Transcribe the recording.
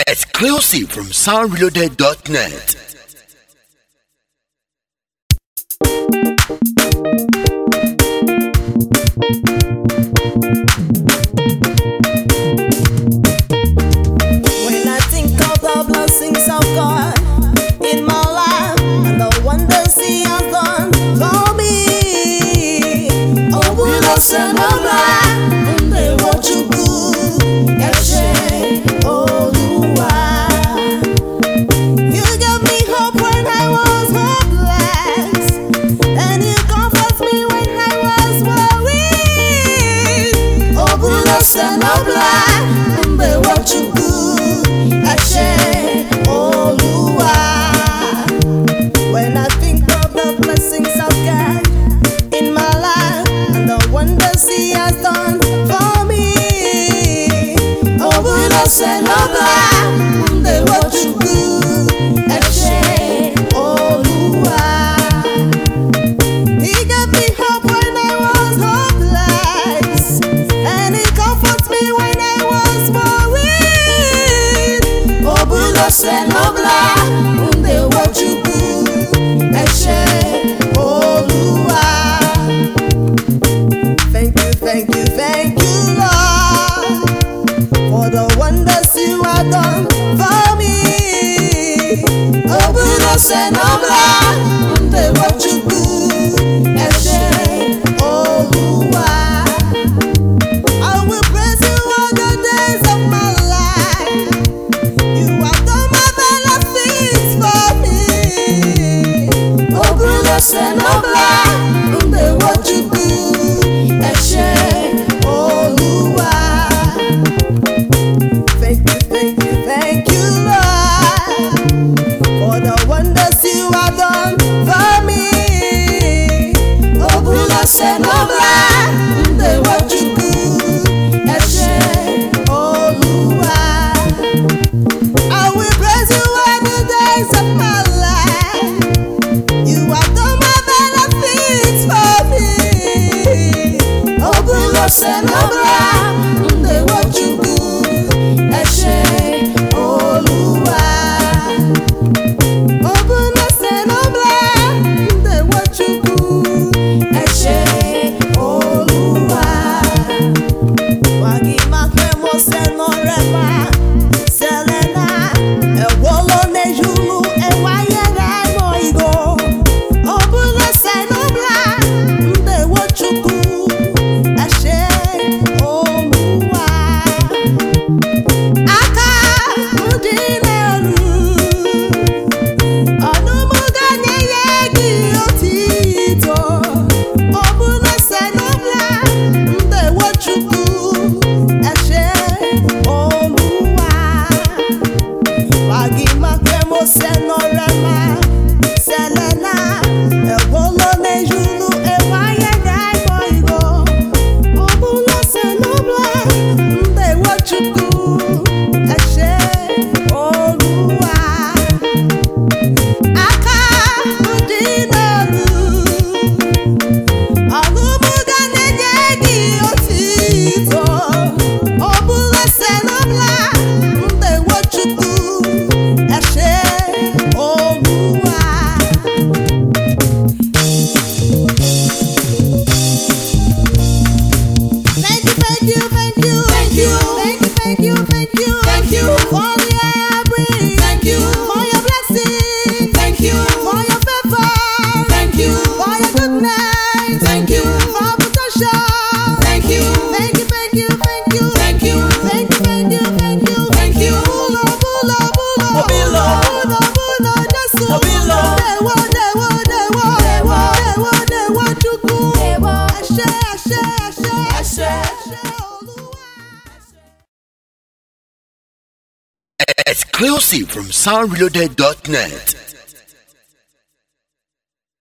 Exclusive from soundreloaded.net. When I think of the blessings of God in my life and the wonders He has done for me, oh, will I send a light and they want you good? You gave me hope when I was hopeless, and you comfort me when I was worried. Oh, will I send a light and they want you good? When I think of the blessings of God in my life and the wonders He has done for me, oh, will I send a light and they want you good? He gave me hope when I was hopeless, and He comforts me when I was worried. Oh, will I send a light and they want you good? Thank you, Lord, for the wonders You have done for me. Oh, will I send a light and they want you good? I will praise You all the days of my life. You have done marvelous things for me. Oh, will I send a light and they want you good? Thank you, Lord, for the wonders You have done for me. Oh, will I send a light and they want you good? I will praise You all the days of my life. You have done marvelous things for me. Oh, will I send a light and they want you good? Exclusive from soundreloaded.net.